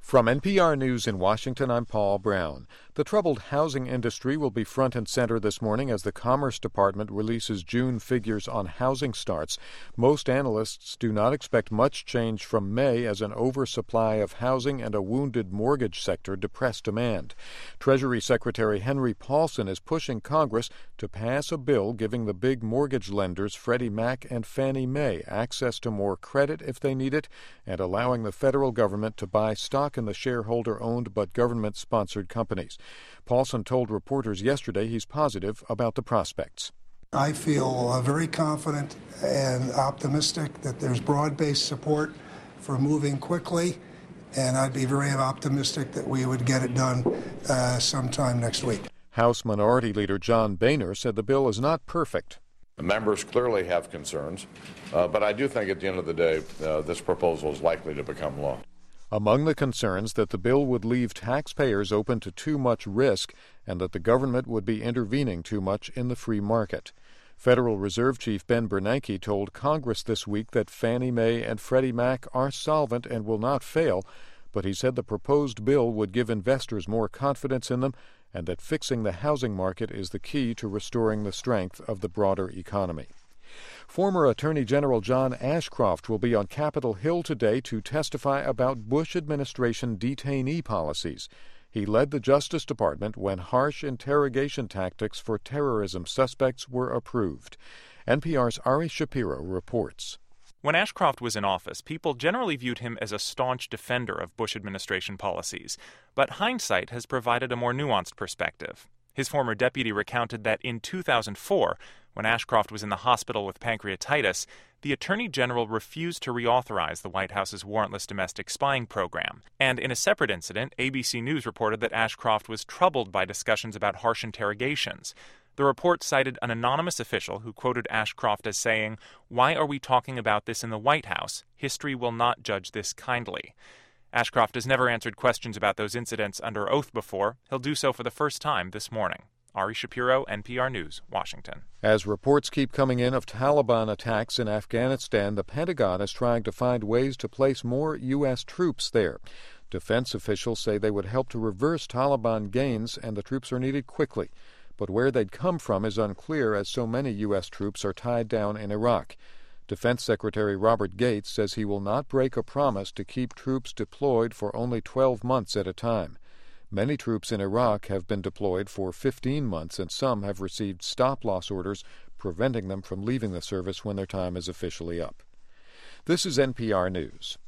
From NPR News in Washington, I'm Paul Brown. The troubled housing industry will be front and center this morning as the Commerce Department releases June figures on housing starts. Most analysts do not expect much change from May as an oversupply of housing and a wounded mortgage sector depress demand. Treasury Secretary Henry Paulson is pushing Congress to pass a bill giving the big mortgage lenders Freddie Mac and Fannie Mae access to more credit if they need it and allowing the federal government to buy stock in the shareholder-owned but government-sponsored companies. Paulson told reporters yesterday he's positive about the prospects. I feel very confident and optimistic that there's broad-based support for moving quickly, and I'd be very optimistic that we would get it done sometime next week. House Minority Leader John Boehner said the bill is not perfect. The members clearly have concerns, but I do think at the end of the day, this proposal is likely to become law. Among the concerns that the bill would leave taxpayers open to too much risk and that the government would be intervening too much in the free market. Federal Reserve Chief Ben Bernanke told Congress this week that Fannie Mae and Freddie Mac are solvent and will not fail, but he said the proposed bill would give investors more confidence in them and that fixing the housing market is the key to restoring the strength of the broader economy. Former Attorney General John Ashcroft will be on Capitol Hill today to testify about Bush administration detainee policies. He led the Justice Department when harsh interrogation tactics for terrorism suspects were approved. NPR's Ari Shapiro reports. When Ashcroft was in office, people generally viewed him as a staunch defender of Bush administration policies. But hindsight has provided a more nuanced perspective. His former deputy recounted that in 2004, when Ashcroft was in the hospital with pancreatitis, the Attorney General refused to reauthorize the White House's warrantless domestic spying program. And in a separate incident, ABC News reported that Ashcroft was troubled by discussions about harsh interrogations. The report cited an anonymous official who quoted Ashcroft as saying, "Why are we talking about this in the White House? History will not judge this kindly." Ashcroft has never answered questions about those incidents under oath before. He'll do so for the first time this morning. Ari Shapiro, NPR News, Washington. As reports keep coming in of Taliban attacks in Afghanistan, the Pentagon is trying to find ways to place more U.S. troops there. Defense officials say they would help to reverse Taliban gains, and the troops are needed quickly. But where they'd come from is unclear as so many U.S. troops are tied down in Iraq. Defense Secretary Robert Gates says he will not break a promise to keep troops deployed for only 12 months at a time. Many troops in Iraq have been deployed for 15 months, and some have received stop-loss orders preventing them from leaving the service when their time is officially up. This is NPR News.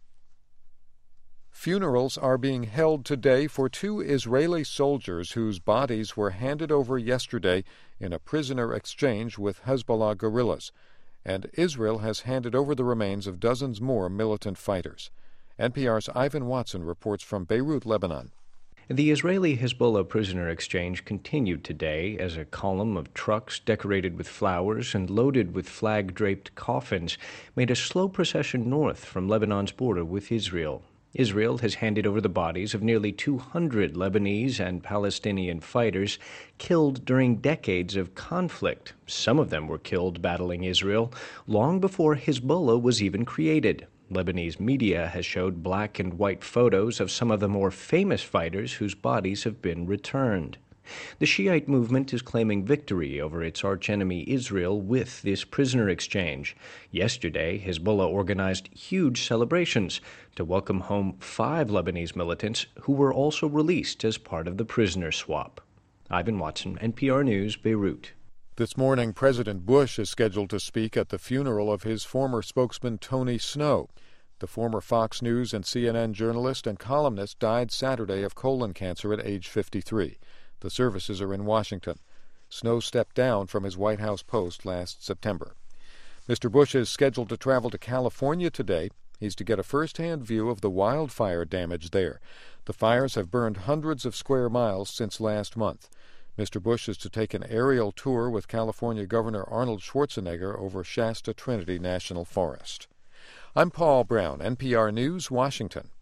Funerals are being held today for two Israeli soldiers whose bodies were handed over yesterday in a prisoner exchange with Hezbollah guerrillas. And Israel has handed over the remains of dozens more militant fighters. NPR's Ivan Watson reports from Beirut, Lebanon. The Israeli-Hezbollah prisoner exchange continued today as a column of trucks decorated with flowers and loaded with flag-draped coffins made a slow procession north from Lebanon's border with Israel. Israel has handed over the bodies of nearly 200 Lebanese and Palestinian fighters killed during decades of conflict. Some of them were killed battling Israel long before Hezbollah was even created. Lebanese media has showed black and white photos of some of the more famous fighters whose bodies have been returned. The Shiite movement is claiming victory over its archenemy Israel with this prisoner exchange. Yesterday, Hezbollah organized huge celebrations to welcome home 5 Lebanese militants who were also released as part of the prisoner swap. Ivan Watson, NPR News, Beirut. This morning, President Bush is scheduled to speak at the funeral of his former spokesman Tony Snow. The former Fox News and CNN journalist and columnist died Saturday of colon cancer at age 53. The services are in Washington. Snow stepped down from his White House post last September. Mr. Bush is scheduled to travel to California today. He's to get a first-hand view of the wildfire damage there. The fires have burned hundreds of square miles since last month. Mr. Bush is to take an aerial tour with California Governor Arnold Schwarzenegger over Shasta Trinity National Forest. I'm Paul Brown, NPR News, Washington.